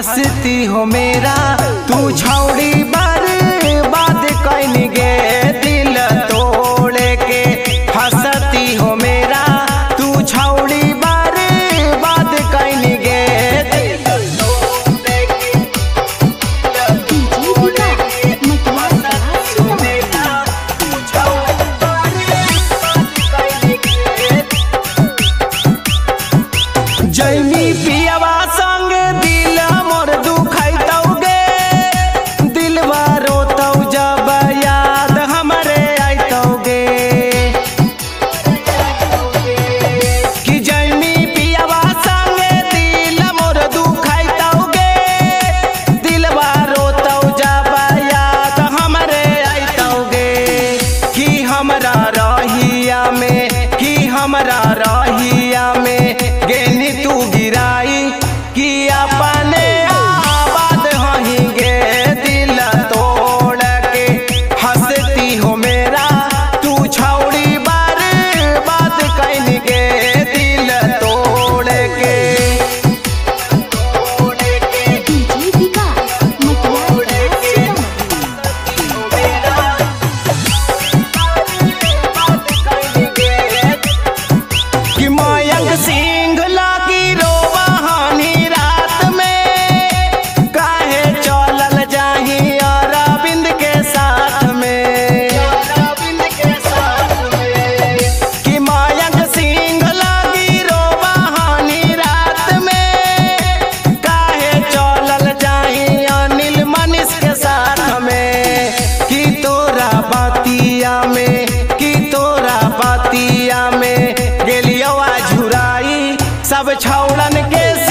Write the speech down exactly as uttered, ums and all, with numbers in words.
हंसती हो मेरा तू छौड़ी बर्बाद कैन गे दिल तोड़ के। हंसती हो मेरा तू छौड़ी बर्बाद कैन गे दिल तोड़ के। जैमी पियावा संग दिल मोर दुखैतौगे दिलवा रोतौ जब याद हमरे आइतौगे। कि जैमी पियावा संग दिल मोर दुखैतौगे दिलवा रोतौ जब याद हमरे आइतौगे। कि हमरा रहिया में कि हमरा रहिया में गेनी तू गिराई कि अपने आबाद हही गे दिल तोड़ के। हंसती हो मेरा तू छौड़ी बर्बाद कैन गे दिल तोड़ के। कि मयंक सिंह लागी रोवहानी रात में काहे चलल जाही अरविंद के साथ में। कि मयंक सिंह लागी रोवहानी रात में काहे चलल जाही अनिल मनीष के साथ में। कि तोरा बातिया में कि तोरा बातिया में गेलियो झुराई सब छौड़न के